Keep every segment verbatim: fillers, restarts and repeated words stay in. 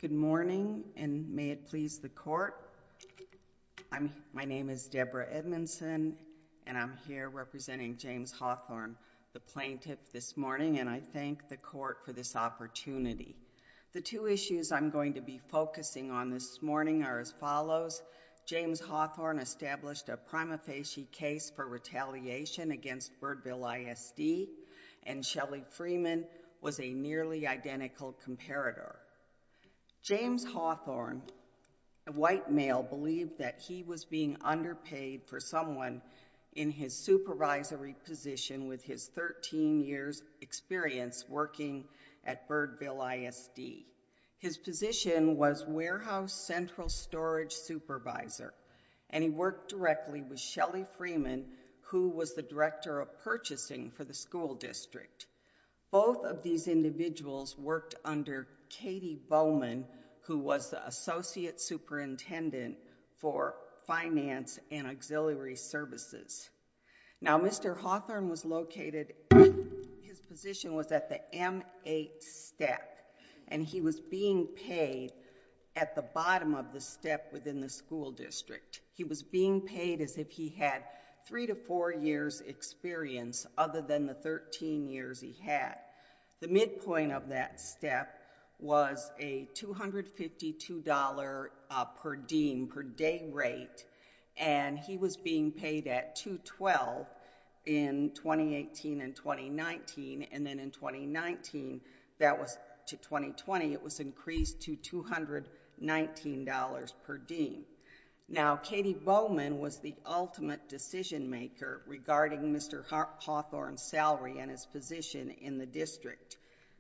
Good morning, and may it please the court. I'm, my name is Deborah Edmondson, and I'm here representing James Hawthorne, the plaintiff, this morning, and I thank the court for this opportunity. The two issues I'm going to be focusing on this morning are as follows. James Hawthorne established a prima facie case for retaliation against Birdville I S D, and Shelley Freeman was a nearly identical comparator. James Hawthorne, a white male, believed that he was being underpaid for someone in his supervisory position with his thirteen years experience working at Birdville I S D. His position was warehouse central storage supervisor, and he worked directly with Shelley Freeman, who was the director of purchasing for the school district. Both of these individuals worked under Katie Bowman, who was the associate superintendent for finance and auxiliary services. Now, Mister Hawthorne was located, his position was at the M eight step, and he was being paid at the bottom of the step within the school district. He was being paid as if he had three to four years experience other than the thirteen years he had. The midpoint of that step was a two hundred fifty-two dollars uh, per diem, per day rate, and he was being paid at two hundred twelve dollars in twenty eighteen and twenty nineteen, and then in twenty nineteen, that was to twenty twenty, it was increased to two hundred nineteen dollars per diem. Now, Katie Bowman was the ultimate decision maker regarding Mister Hawthorne's salary and his position in the district.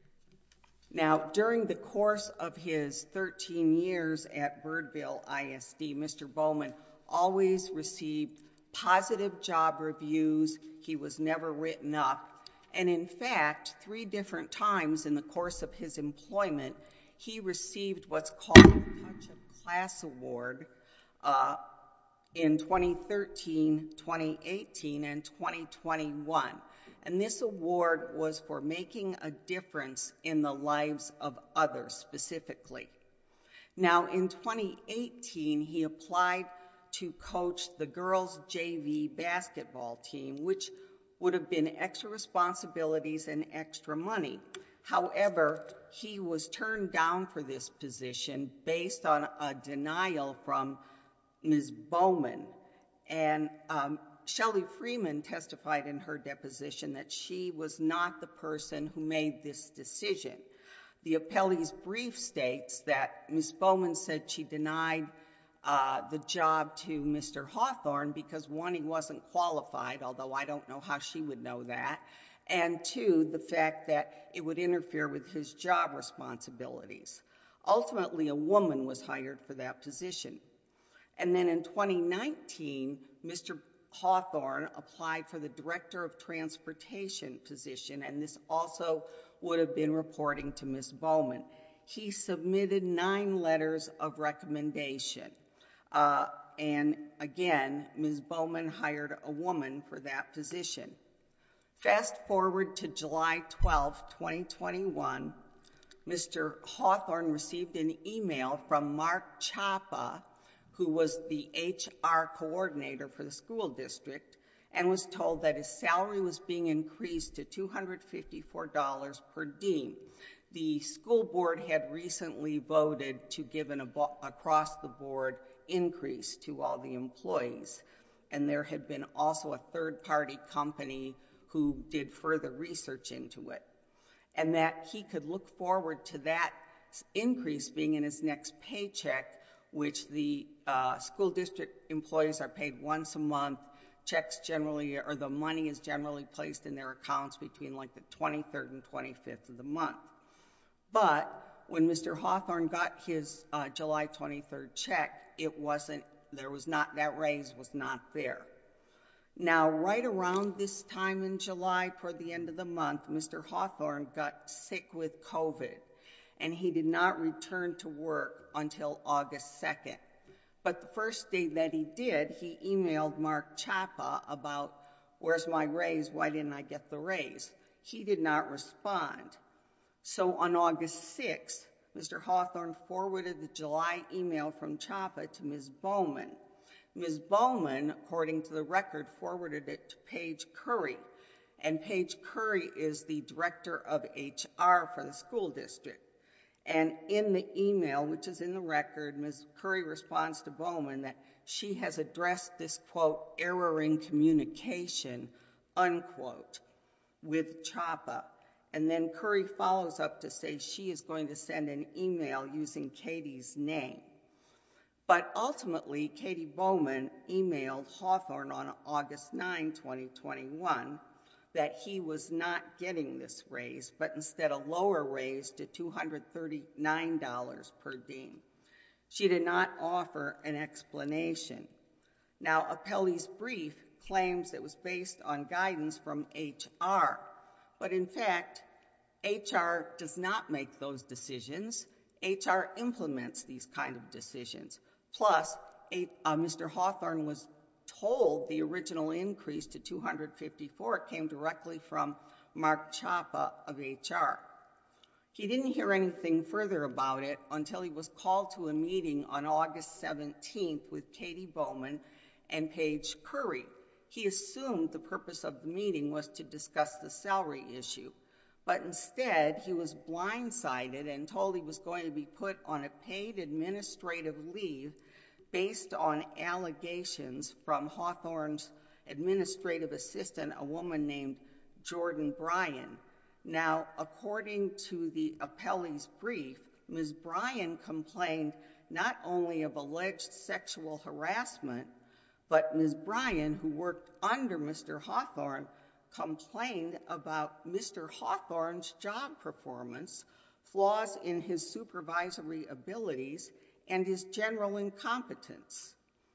Now, during the course of his thirteen years at Birdville I S D, Mister Bowman always received positive job reviews. He was never written up. And in fact, three different times in the course of his employment, he received what's called the Touch of Class Award uh, in twenty thirteen, twenty eighteen, and twenty twenty-one. And this award was for making a difference in the lives of others specifically. Now, in twenty eighteen, he applied to coach the girls' J V basketball team, which would have been extra responsibilities and extra money. However, he was turned down for this position based on a denial from Miz Bowman. And um, Shelley Freeman testified in her deposition that she was not the person who made this decision. The appellee's brief states that Miz Bowman said she denied uh, the job to Mister Hawthorne because, one, he wasn't qualified, although I don't know how she would know that, and two, the fact that it would interfere with his job responsibilities. Ultimately, a woman was hired for that position. And then in twenty nineteen, Mister Hawthorne applied for the Director of Transportation position, and this also would have been reporting to Miz Bowman. He submitted nine letters of recommendation. Uh, and again, Miz Bowman hired a woman for that position. Fast forward to July twelfth, twenty twenty-one, Mister Hawthorne received an email from Mark Chapa, who was the H R coordinator for the school district, and was told that his salary was being increased to two hundred fifty-four dollars per diem. The school board had recently voted to give an across-the-board increase to all the employees, and there had been also a third-party company who did further research into it, and that he could look forward to that increase being in his next paycheck, which the uh, school district employees are paid once a month. Checks generally, or the money is generally placed in their accounts between like the twenty-third and twenty-fifth of the month. But when Mister Hawthorne got his uh, July twenty-third check, it wasn't, there was not, that raise was not there. Now, right around this time in July, toward the end of the month, Mister Hawthorne got sick with COVID, and he did not return to work until August second. But the first day that he did, he emailed Mark Chapa about, where's my raise, why didn't I get the raise? He did not respond. So on August sixth, Mister Hawthorne forwarded the July email from CHAPA to Miz Bowman. Miz Bowman, according to the record, forwarded it to Paige Curry, and Paige Curry is the director of H R for the school district. And in the email, which is in the record, Miz Curry responds to Bowman that she has addressed this, quote, error in communication, unquote, with CHAPA. And then Curry follows up to say she is going to send an email using Katie's name. But ultimately, Katie Bowman emailed Hawthorne on August ninth, twenty twenty-one, that he was not getting this raise, but instead a lower raise to two hundred thirty-nine dollars per dean. She did not offer an explanation. Now, Appellee's brief claims it was based on guidance from H R, but in fact, H R does not make those decisions. H R implements these kind of decisions. Plus, uh, Mister Hawthorne was told the original increase to two hundred fifty-four came directly from Mark CHAPA of H R. He didn't hear anything further about it until he was called to a meeting on August seventeenth with Katie Bowman and Paige Curry. He assumed the purpose of the meeting was to discuss the salary issue, but instead he was blindsided and told he was going to be put on a paid administrative leave based on allegations from Hawthorne's administrative assistant, a woman named Jordan Bryan. Now, according to the appellee's brief, Miz Bryan complained not only of alleged sexual harassment, but Miz Bryan, who worked under Mister Hawthorne, complained about Mister Hawthorne's job performance, flaws in his supervisory abilities, and his general incompetence.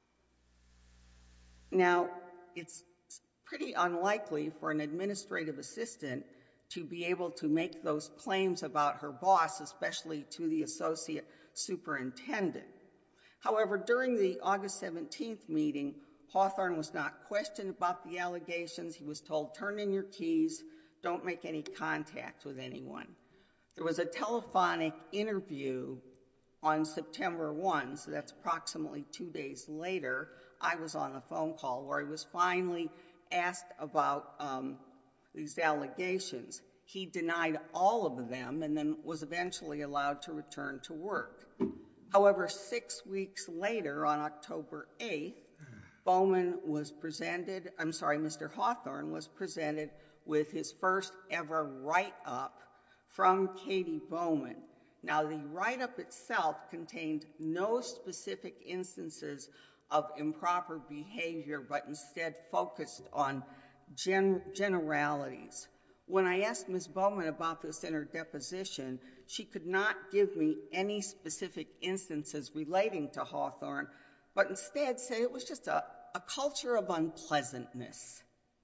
Now, it's pretty unlikely for an administrative assistant to be able to make those claims about her boss, especially to the associate superintendent. However, during the August seventeenth meeting, Hawthorne was not questioned about the allegations. He was told, turn in your keys, don't make any contact with anyone. There was a telephonic interview on September first, so that's approximately two days later. I was on a phone call where he was finally asked about um, these allegations. He denied all of them and then was eventually allowed to return to work. However, six weeks later, on October eighth, Bowman was presented, I'm sorry, Mister Hawthorne was presented with his first ever write-up from Katie Bowman. Now, the write-up itself contained no specific instances of improper behavior, but instead focused on gen generalities. When I asked Miz Bowman about this in her deposition, she could not give me any specific instances relating to Hawthorne, but instead said it was just a, a culture of unpleasantness.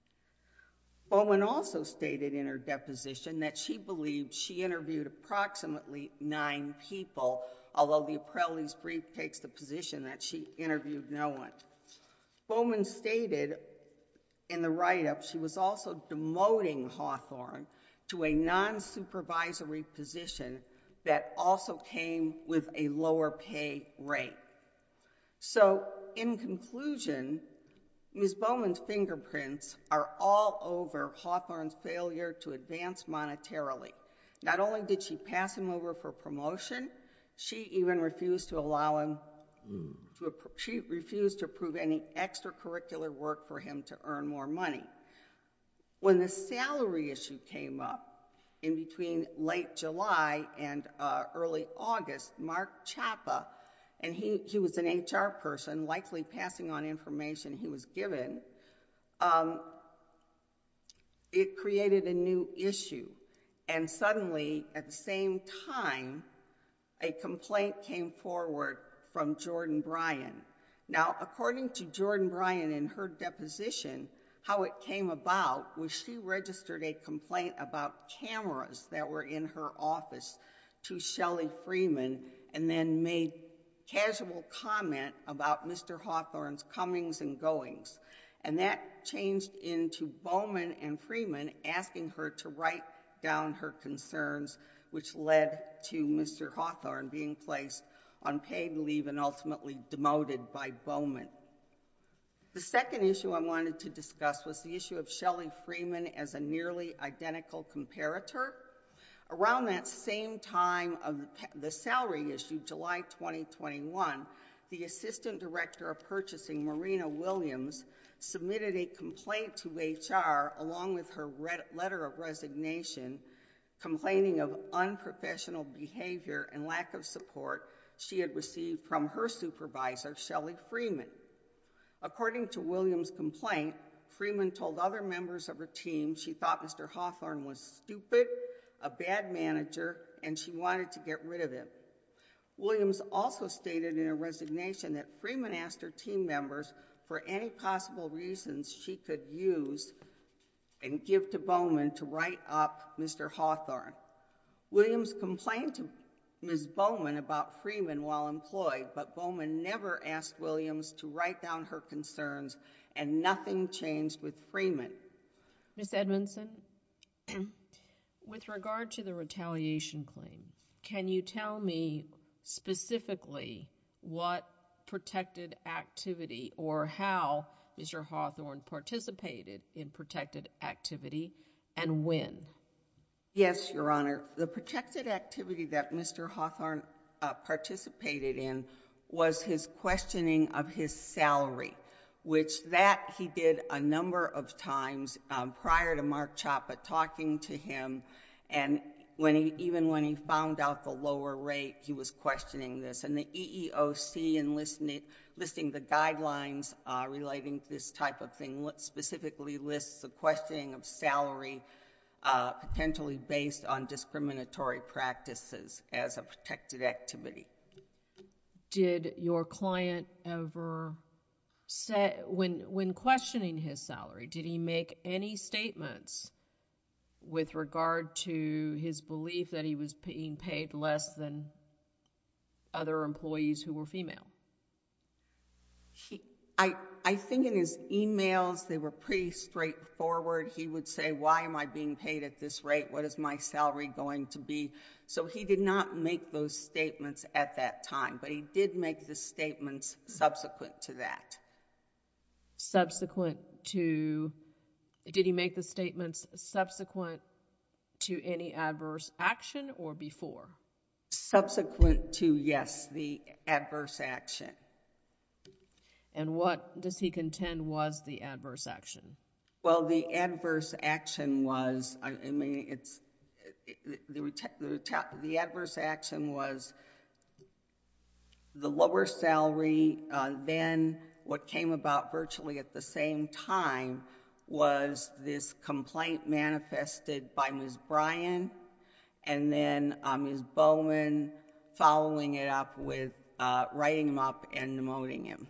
Bowman also stated in her deposition that she believed she interviewed approximately nine people, although the appellee's brief takes the position that she interviewed no one. Bowman stated in the write-up she was also demoting Hawthorne to a non-supervisory position that also came with a lower pay rate. So, in conclusion, Miz Bowman's fingerprints are all over Hawthorne's failure to advance monetarily. Not only did she pass him over for promotion, she even refused to allow him mm. to, she refused to approve any extracurricular work for him to earn more money. When the salary issue came up in between late July and uh, early August, Mark CHAPA, and he, he was an H R person, likely passing on information he was given, um, it created a new issue. And suddenly, at the same time, a complaint came forward from Jordan Bryan. Now, according to Jordan Bryan in her deposition, how it came about was she registered a complaint about cameras that were in her office to Shelley Freeman and then made casual comment about Mister Hawthorne's comings and goings. And that changed into Bowman and Freeman asking her to write down her concerns which led to Mister Hawthorne being placed on paid leave and ultimately demoted by Bowman. The second issue I wanted to discuss was the issue of Shelley Freeman as a nearly identical comparator. Around that same time of the salary issue, July twenty twenty-one, the Assistant Director of Purchasing, Marina Williams, submitted a complaint to H R along with her letter of resignation, complaining of unprofessional behavior and lack of support she had received from her supervisor, Shelley Freeman. According to Williams' complaint, Freeman told other members of her team she thought Mister Hawthorne was stupid, a bad manager, and she wanted to get rid of him. Williams also stated in her resignation that Freeman asked her team members for any possible reasons she could use and give to Bowman to write up Mister Hawthorne. Williams complained to Miz Bowman about Freeman while employed, but Bowman never asked Williams to write down her concerns, and nothing changed with Freeman. Miz Edmondson, with regard to the retaliation claim, can you tell me specifically what protected activity or how Mister Hawthorne participated in protected activity and when? Yes, Your Honor. The protected activity that Mister Hawthorne uh, participated in was his questioning of his salary, which that he did a number of times um, prior to Mark Chapa talking to him, and when he, even when he found out the lower rate, he was questioning this. And the E E O C, in listening, listing the guidelines uh, relating to this type of thing, specifically lists the questioning of salary Uh, potentially based on discriminatory practices as a protected activity. Did your client ever say, when when questioning his salary, did he make any statements with regard to his belief that he was being paid less than other employees who were female? He, I, I think in his emails, they were pretty straightforward. He would say, why am I being paid at this rate? What is my salary going to be? So he did not make those statements at that time, but he did make the statements subsequent to that. Subsequent to, did he make the statements subsequent to any adverse action or before? Subsequent to, yes, the adverse action. And what does he contend was the adverse action? Well, the adverse action was, I, I mean, it's, it, the, the, the, the adverse action was the lower salary. Uh, then what came about virtually at the same time was this complaint manifested by Miz Bryan, and then uh, Miz Bowman following it up with uh, writing him up and demoting him.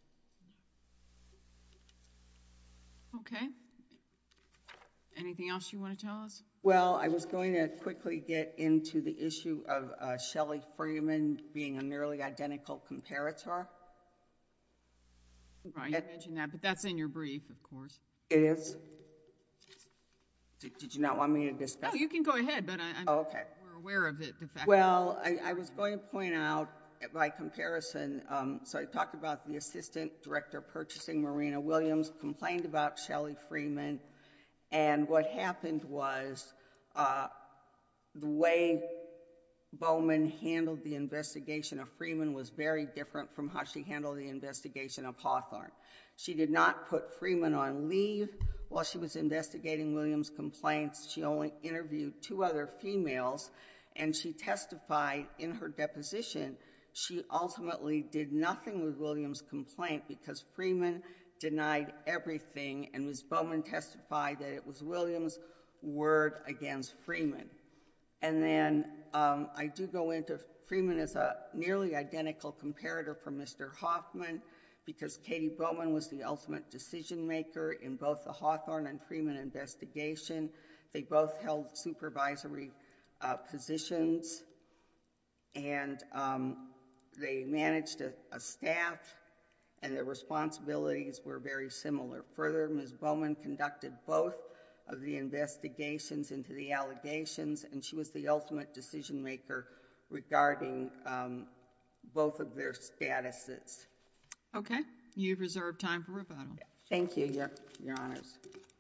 Okay. Anything else you want to tell us? Well, I was going to quickly get into the issue of uh, Shelley Freeman being a nearly identical comparator. Right, you it, mentioned that, but that's in your brief, of course. It is? Did, did you not want me to discuss? No, you can go ahead, but I, I'm, oh, okay. we're aware of it. The fact well, I, I was going to point out, by comparison, um, so I talked about the Assistant Director of Purchasing, Marina Williams, complained about Shelley Freeman, and what happened was uh, the way Bowman handled the investigation of Freeman was very different from how she handled the investigation of Hawthorne. She did not put Freeman on leave while she was investigating Williams' complaints. She only interviewed two other females, and she testified in her deposition she ultimately did nothing with Williams' complaint because Freeman denied everything, and Miz Bowman testified that it was Williams' word against Freeman. And then um, I do go into Freeman as a nearly identical comparator for Mister Hoffman because Katie Bowman was the ultimate decision maker in both the Hawthorne and Freeman investigation. They both held supervisory uh, positions, and um, they managed a, a staff, and their responsibilities were very similar. Further, Miz Bowman conducted both of the investigations into the allegations, and she was the ultimate decision maker regarding um, both of their statuses. Okay. You've reserved time for rebuttal. Thank you, Your, Your Honors.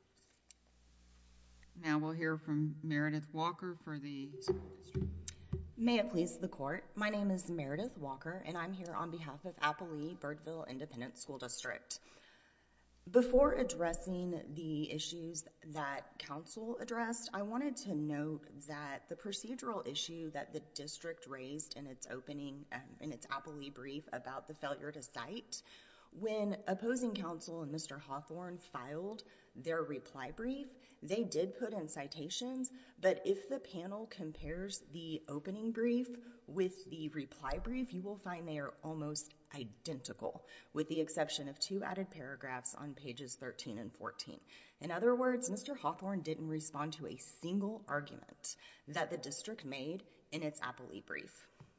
Now we'll hear from Meredith Walker for the school district. May it please the court. My name is Meredith Walker, and I'm here on behalf of Applee Birdville Independent School District. Before addressing the issues that counsel addressed, I wanted to note that the procedural issue that the district raised in its opening, um, in its Applee brief about the failure to cite, when opposing counsel and Mister Hawthorne filed their reply brief, they did put in citations, but if the panel compares the opening brief with the reply brief, you will find they are almost identical, with the exception of two added paragraphs on pages thirteen and fourteen. In other words, Mister Hawthorne didn't respond to a single argument that the district made in its Applee brief.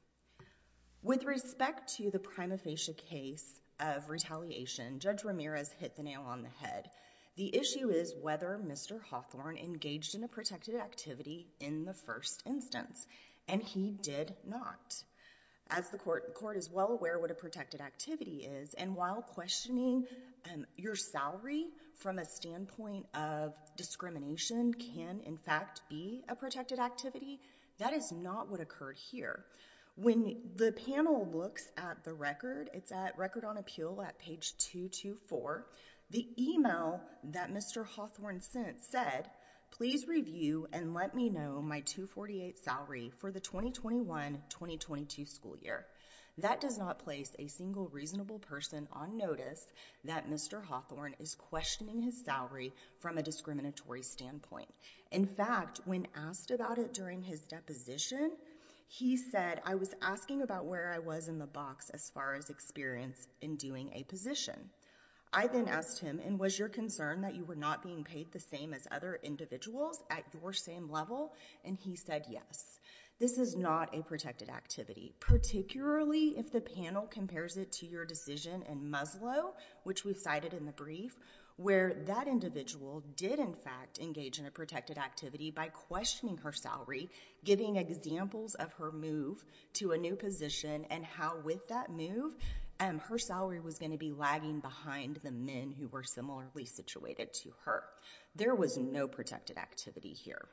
With respect to the prima facie case of retaliation, Judge Ramirez hit the nail on the head. The issue is whether Mister Hawthorne engaged in a protected activity in the first instance, and he did not. As the court, the court is well aware what a protected activity is, and while questioning um, your salary from a standpoint of discrimination can in fact be a protected activity, that is not what occurred here. When the panel looks at the record, it's at Record on Appeal at page two twenty-four, the email that Mister Hawthorne sent said, "Please review and let me know my two forty-eight salary for the twenty twenty-one twenty twenty-two school year." That does not place a single reasonable person on notice that Mister Hawthorne is questioning his salary from a discriminatory standpoint. In fact, when asked about it during his deposition, he said, "I was asking about where I was in the box as far as experience in doing a position." I then asked him, "And was your concern that you were not being paid the same as other individuals at your same level?" And he said yes. This is not a protected activity, particularly if the panel compares it to your decision in Muslow, which we've cited in the brief, where that individual did in fact engage in a protected activity by questioning her salary, giving examples of her move to a new position and how with that move, um, her salary was going to be lagging behind the men who were similarly situated to her. There was no protected activity here.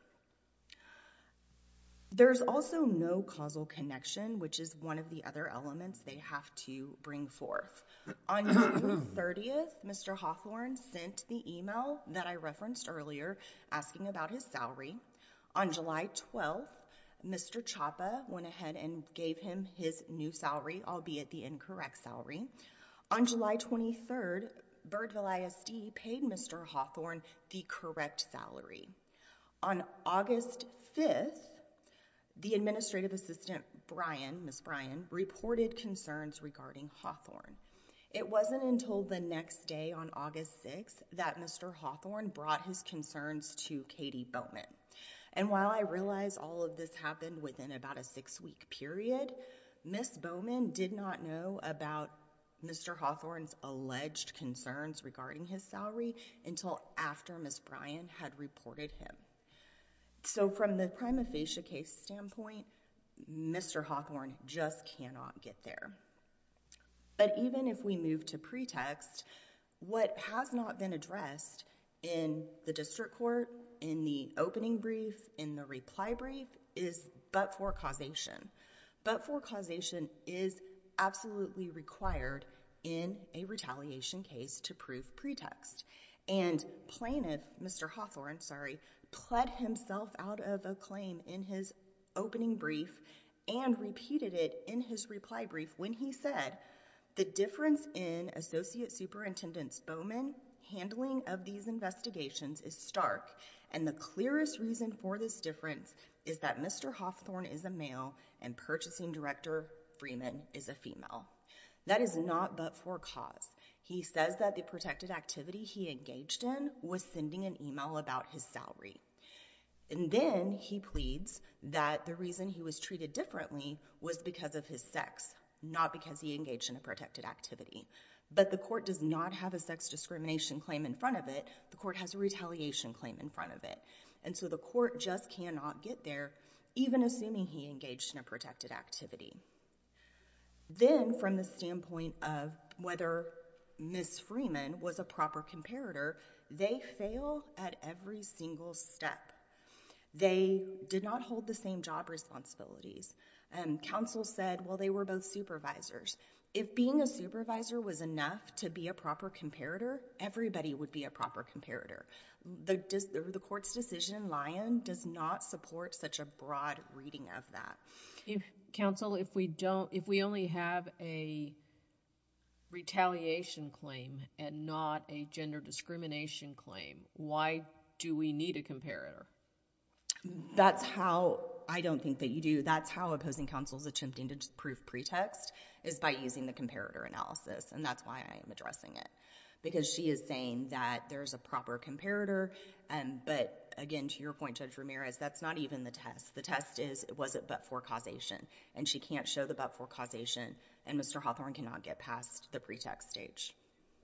There's also no causal connection, which is one of the other elements they have to bring forth. On June thirtieth, Mister Hawthorne sent the email that I referenced earlier asking about his salary. On July twelfth, Mister Chapa went ahead and gave him his new salary, albeit the incorrect salary. On July twenty-third, Birdville I S D paid Mister Hawthorne the correct salary. On August fifth, the administrative assistant, Brian, Miz Brian, reported concerns regarding Hawthorne. It wasn't until the next day on August sixth that Mister Hawthorne brought his concerns to Katie Bowman. And while I realize all of this happened within about a six-week period, Miz Bowman did not know about Mister Hawthorne's alleged concerns regarding his salary until after Miz Brian had reported him. So from the prima facie case standpoint, Mister Hawthorne just cannot get there. But even if we move to pretext, what has not been addressed in the district court, in the opening brief, in the reply brief, is but-for causation. But-for causation is absolutely required in a retaliation case to prove pretext. And plaintiff, Mister Hawthorne, sorry, pled himself out of a claim in his opening brief and repeated it in his reply brief when he said, "The difference in Associate Superintendent Bowman handling of these investigations is stark, and the clearest reason for this difference is that Mister Hawthorne is a male and Purchasing Director Freeman is a female." That is not but for cause. He says that the protected activity he engaged in was sending an email about his salary. And then he pleads that the reason he was treated differently was because of his sex, not because he engaged in a protected activity. But the court does not have a sex discrimination claim in front of it. The court has a retaliation claim in front of it. And so the court just cannot get there, even assuming he engaged in a protected activity. Then, from the standpoint of whether Miz Freeman was a proper comparator, they fail at every single step. They did not hold the same job responsibilities. And counsel said, well, they were both supervisors. If being a supervisor was enough to be a proper comparator, everybody would be a proper comparator. The, the court's decision in Lyon does not support such a broad reading of that. If, counsel, if we don't, if we only have a retaliation claim and not a gender discrimination claim, why do we need a comparator? That's how, I don't think that you do. That's how opposing counsel is attempting to prove pretext, is by using the comparator analysis. And that's why I am addressing it. Because she is saying that there's a proper comparator. Um, but again, to your point, Judge Ramirez, that's not even the test. The test is, was it but-for causation? And she can't show the but-for causation. And Mister Hawthorne cannot get past the pretext stage.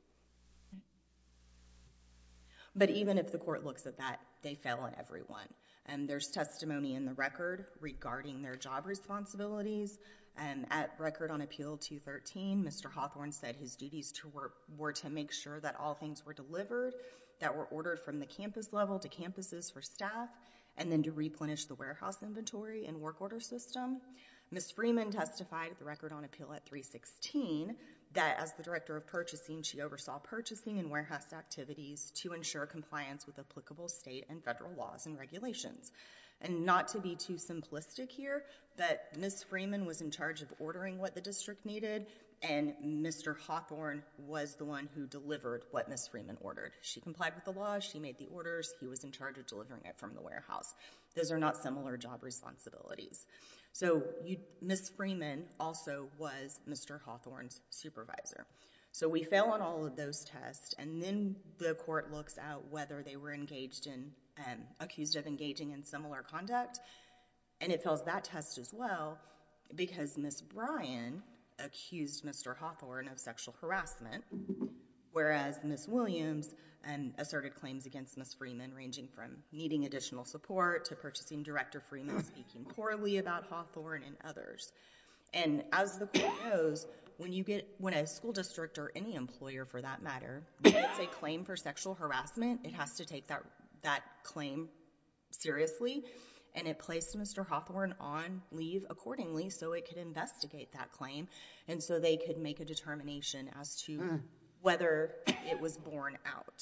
But even if the court looks at that, they fail on every one. And there's testimony in the record regarding their job responsibilities. Um, at Record on Appeal two thirteen, Mister Hawthorne said his duties to work were to make sure that all things were delivered, that were ordered from the campus level to campuses for staff, and then to replenish the warehouse inventory and work order system. Miz Freeman testified at the Record on Appeal at three sixteen that as the Director of Purchasing, she oversaw purchasing and warehouse activities to ensure compliance with applicable state and federal laws and regulations. And not to be too simplistic here, but Miz Freeman was in charge of ordering what the district needed, and Mister Hawthorne was the one who delivered what Miz Freeman ordered. She complied with the laws, she made the orders, he was in charge of delivering it from the warehouse. Those are not similar job responsibilities. So Miz Freeman also was Mister Hawthorne's supervisor. So we fail on all of those tests, and then the court looks at whether they were engaged in, um, accused of engaging in similar conduct, and it fails that test as well because Miz Bryan accused Mister Hawthorne of sexual harassment, whereas Miz Williams um, asserted claims against Miz Freeman ranging from needing additional support to purchasing Director Freeman speaking poorly about Hawthorne and others. And as the court knows, when you get, when a school district or any employer for that matter gets a claim for sexual harassment, it has to take that, that claim seriously, and it placed Mister Hawthorne on leave accordingly so it could investigate that claim and so they could make a determination as to mm. whether it was borne out.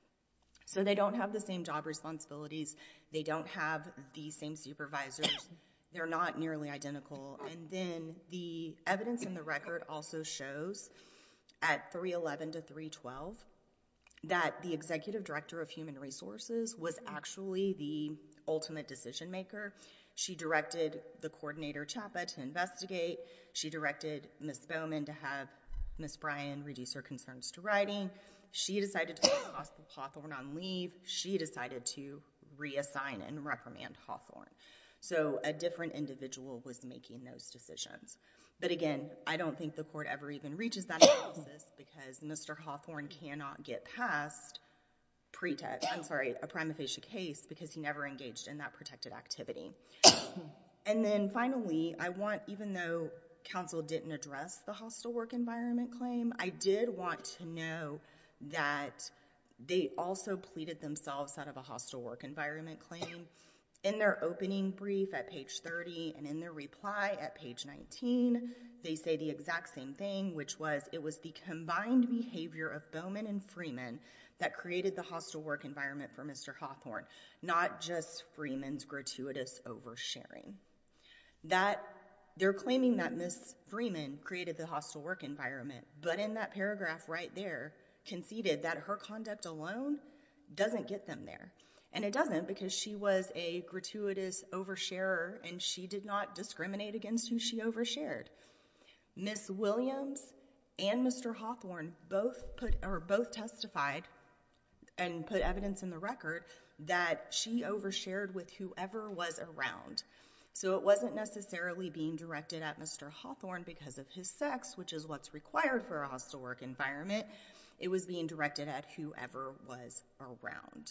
So they don't have the same job responsibilities, they don't have the same supervisors, they're not nearly identical, and then the evidence in the record also shows at three eleven to three twelve that the Executive Director of Human Resources was actually the ultimate decision maker. She directed the coordinator, Chapa, to investigate. She directed Miz Bowman to have Miz Bryan reduce her concerns to writing. She decided to put Hawthorne on leave. She decided to reassign and reprimand Hawthorne. So a different individual was making those decisions. But again, I don't think the court ever even reaches that analysis because Mister Hawthorne cannot get past pretext, I'm sorry, a prima facie case because he never engaged in that protected activity. And then finally, I want, even though counsel didn't address the hostile work environment claim, I did want to know that they also pleaded themselves out of a hostile work environment claim. In their opening brief at page thirty and in their reply at page nineteen, they say the exact same thing, which was it was the combined behavior of Bowman and Freeman that created the hostile work environment for Mister Hawthorne, not just Freeman's gratuitous oversharing. That they're claiming that Miz Freeman created the hostile work environment, but in that paragraph right there conceded that her conduct alone doesn't get them there. And it doesn't because she was a gratuitous oversharer and she did not discriminate against who she overshared. Miz Williams and Mister Hawthorne both put or both testified and put evidence in the record that she overshared with whoever was around. So it wasn't necessarily being directed at Mister Hawthorne because of his sex, which is what's required for a hostile work environment. It was being directed at whoever was around.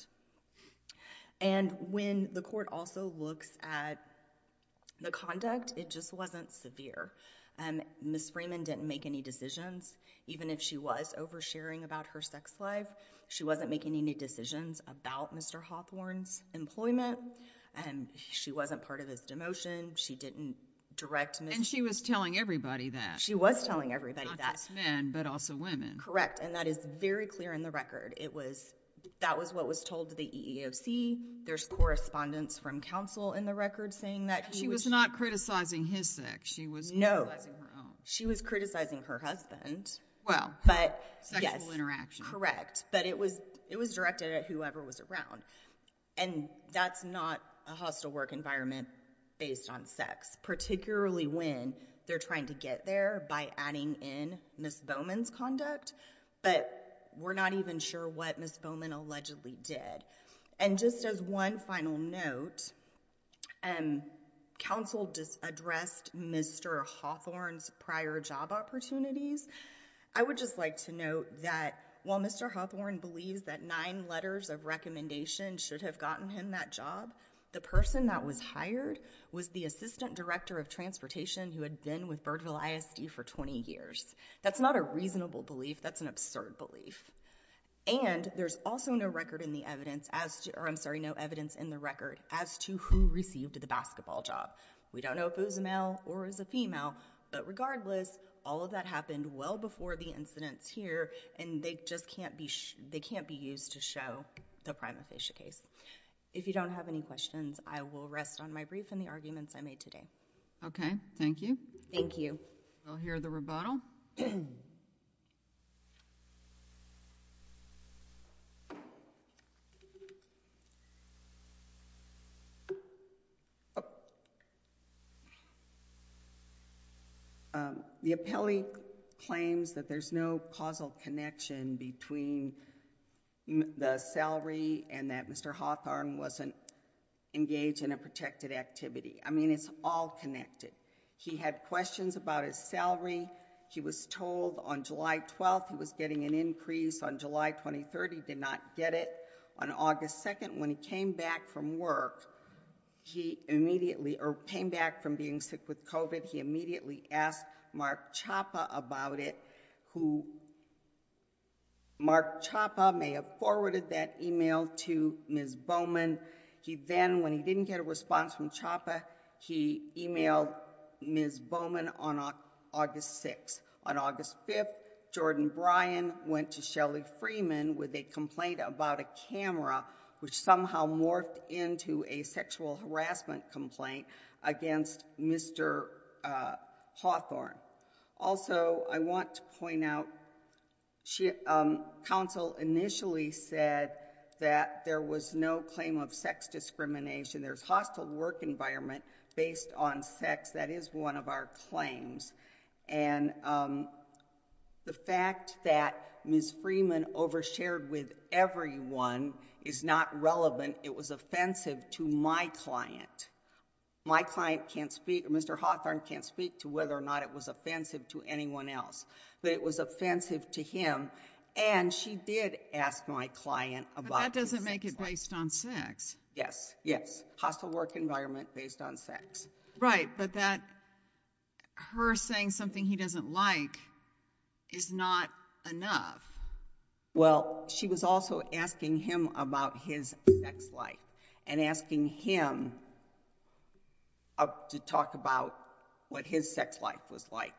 And when the court also looks at the conduct, it just wasn't severe. Um, Miz Freeman didn't make any decisions. Even if she was oversharing about her sex life, she wasn't making any decisions about Mister Hawthorne's employment. Um, she wasn't part of his demotion. She didn't direct Miz And she was telling everybody that. She was telling everybody Not that. just men, but also women. Correct, and that is very clear in the record. It was, that was what was told to the E E O C. There's correspondence from counsel in the record saying that he She was would, not criticizing his sex. She was No. criticizing her own. She was criticizing her husband. Well, But sexual yes, interaction. correct. But it was it was directed at whoever was around, and that's not a hostile work environment based on sex, particularly when they're trying to get there by adding in Miz Bowman's conduct. But we're not even sure what Miz Bowman allegedly did. And just as one final note, um, counsel just addressed Mister Hawthorne's prior job opportunities. I would just like to note that while Mister Hawthorne believes that nine letters of recommendation should have gotten him that job, the person that was hired was the assistant director of transportation who had been with Birdville I S D for twenty years. That's not a reasonable belief. That's an absurd belief. And there's also no record in the evidence as to, or I'm sorry, no evidence in the record as to who received the basketball job. We don't know if it was a male or it was a female, but regardless, all of that happened well before the incidents here, and they just can't be sh they can't be used to show the prima facie case. If you don't have any questions, I will rest on my brief and the arguments I made today. Okay, thank you. Thank you. We'll hear the rebuttal. Um, the appellee claims that there's no causal connection between m the salary and that Mister Hawthorne wasn't engaged in a protected activity. I mean, it's all connected. He had questions about his salary. He was told on July twelfth he was getting an increase. On July twenty-third, he did not get it. On August second, when he came back from work, he immediately, or came back from being sick with COVID, he immediately asked Mark Chapa about it, who Mark Chapa may have forwarded that email to Miz Bowman. He then, when he didn't get a response from Chapa, he emailed Miz Bowman on August sixth. On August fifth, Jordan Bryan went to Shelley Freeman with a complaint about a camera which somehow morphed into a sexual harassment complaint against Mister Uh, Hawthorne. Also, I want to point out, she, um, counsel initially said that there was no claim of sex discrimination. There's hostile work environment based on sex. That is one of our claims. And um, the fact that Miz Freeman overshared with everyone is not relevant. It was offensive to my client. My client can't speak, or Mister Hawthorne can't speak to whether or not it was offensive to anyone else, but it was offensive to him. And she did ask my client about But that doesn't his make sex it life. based on sex. Yes, yes. Hostile work environment based on sex. Right, but that, her saying something he doesn't like is not enough. Well, she was also asking him about his sex life and asking him uh, to talk about what his sex life was like.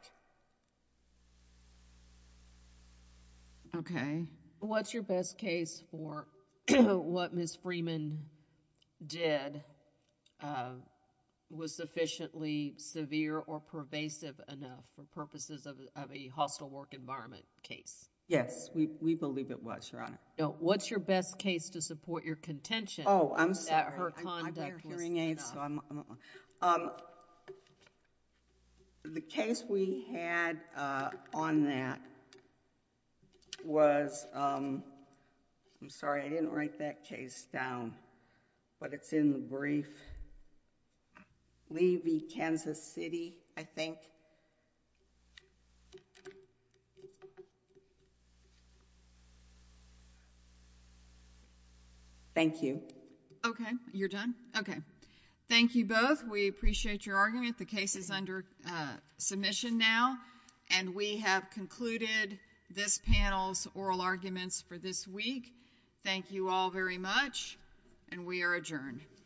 Okay. What's your best case for what Miz Freeman did uh, was sufficiently severe or pervasive enough for purposes of, of a hostile work environment case? Yes, we, we believe it was, Your Honor. No, what's your best case to support your contention? Oh, I'm sorry. That her I- conduct I wear was hearing aids, enough. so I'm, I'm um, the case we had uh, on that was, um, I'm sorry, I didn't write that case down, but it's in the brief. Lee v. Kansas City, I think. Thank you. Okay, you're done? Okay. Thank you both. We appreciate your argument. The case is under uh, submission now, and we have concluded this panel's oral arguments for this week. Thank you all very much, and we are adjourned.